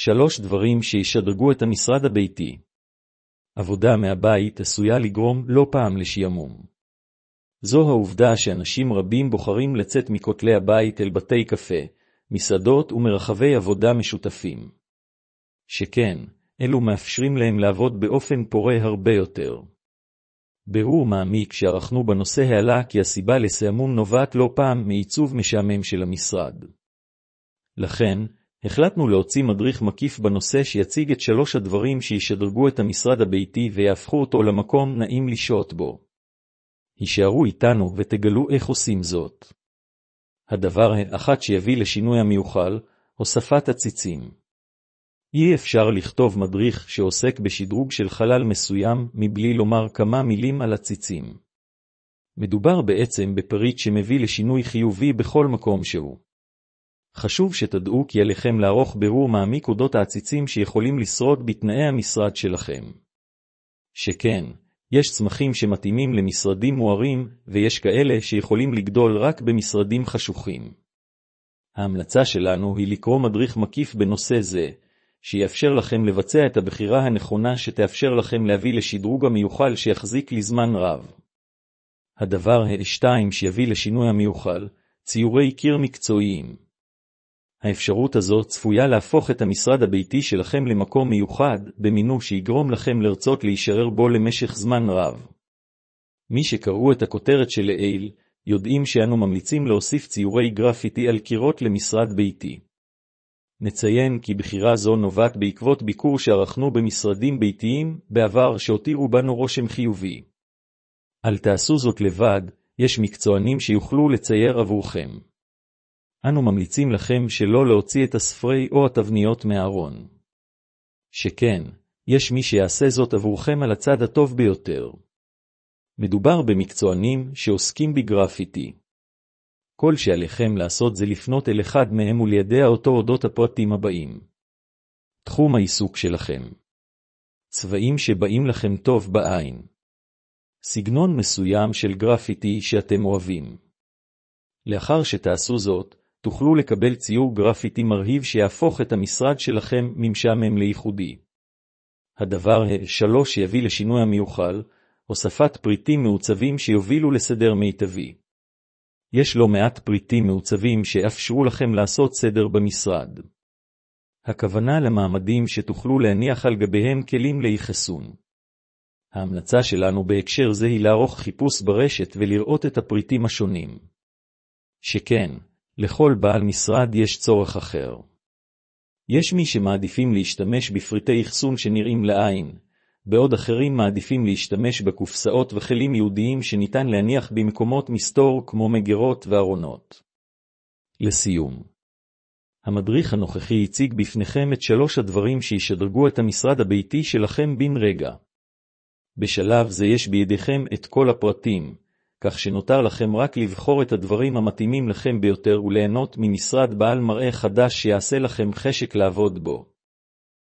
3 דברים שישדרגו את המשרד הביתי. עבודה מהבית עשויה לגרום לא פעם לשעמום. זו העובדה שאנשים רבים בוחרים לצאת מכותלי הבית אל בתי קפה, מסעדות ומרחבי עבודה משותפים. שכן, אלו מאפשרים להם לעבוד באופן פורה הרבה יותר. בירור מעמיק שערכנו בנושא העלה כי הסיבה לשעמום נובעת לא פעם מעיצוב משעמם של המשרד. לכן, החלטנו להוציא מדריך מקיף בנושא שיציג את 3 הדברים שישדרגו את המשרד הביתי ויהפכו אותו למקום נעים לשהות בו. הישארו איתנו ותגלו איך עושים זאת. הדבר האחד שיביא לשינוי המיוחל, הוספת הציצים. אי אפשר לכתוב מדריך שעוסק בשדרוג של חלל מסוים מבלי לומר כמה מילים על הציצים. מדובר בעצם בפריט שמביא לשינוי חיובי בכל מקום שהוא. חשוב שתדעו כי עליכם לערוך בירור מעמיק אודות העציצים שיכולים לשרוד בתנאי המשרד שלכם. שכן, יש צמחים שמתאימים למשרדים מוארים, ויש כאלה שיכולים לגדול רק במשרדים חשוכים. ההמלצה שלנו היא לקרוא מדריך מקיף בנושא זה, שיאפשר לכם לבצע את הבחירה הנכונה שתאפשר לכם להביא לשדרוג המיוחל שיחזיק לזמן רב. הדבר השתיים שיביא לשינוי המיוחל, ציורי קיר מקצועיים. האפשרות הזו צפויה להפוך את המשרד הביתי שלכם למקום מיוחד, במינוי שיגרום לכם לרצות להישאר בו למשך זמן רב. מי שקראו את הכותרת של לעיל, יודעים שאנו ממליצים להוסיף ציורי גרפיטי על קירות למשרד ביתי. נציין כי בחירה זו נובעת בעקבות ביקור שערכנו במשרדים ביתיים בעבר שהותירו בנו רושם חיובי. אל תעשו זאת לבד, יש מקצוענים שיוכלו לצייר עבורכם. אנו ממליצים לכם שלא להוציא את הספרי או התבניות מהארון. שכן, יש מי שיעשה זאת עבורכם על הצד הטוב ביותר. מדובר במקצוענים שעוסקים בגרפיטי. כל שעליכם לעשות זה לפנות אל אחד מהם ולידע אותו אודות הפרטים הבאים. תחום העיסוק שלכם. צבעים שבאים לכם טוב בעין. סגנון מסוים של גרפיטי שאתם אוהבים. לאחר שתעשו זאת, תוכלו לקבל ציור גרפיטי מרהיב שיהפוך את המשרד שלכם ממשעמם לייחודי. הדבר השלישי שיביא לשינוי המיוחל, הוספת פריטים מעוצבים שיובילו לסדר מיטבי. יש לא מעט פריטים מעוצבים שיאפשרו לכם לעשות סדר במשרד. הכוונה למעמדים שתוכלו להניח על גביהם כלים לאחסון. ההמלצה שלנו בהקשר זה היא לערוך חיפוש ברשת ולראות את הפריטים השונים. שכן, לכל בעל משרד יש צורך אחר. יש מי שמעדיפים להשתמש בפריטי אחסון שנראים לעין, בעוד אחרים מעדיפים להשתמש בקופסאות וכלים ייעודיים שניתן להניח במקומות מסתור כמו מגירות וארונות. לסיום, המדריך הנוכחי הציג בפניכם את 3 הדברים שישדרגו את המשרד הביתי שלכם בן רגע. בשלב זה יש בידיכם את כל הפרטים, כך שנותר לכם רק לבחור את הדברים המתאימים לכם ביותר וליהנות ממשרד בעל מראה חדש שיעשה לכם חשק לעבוד בו.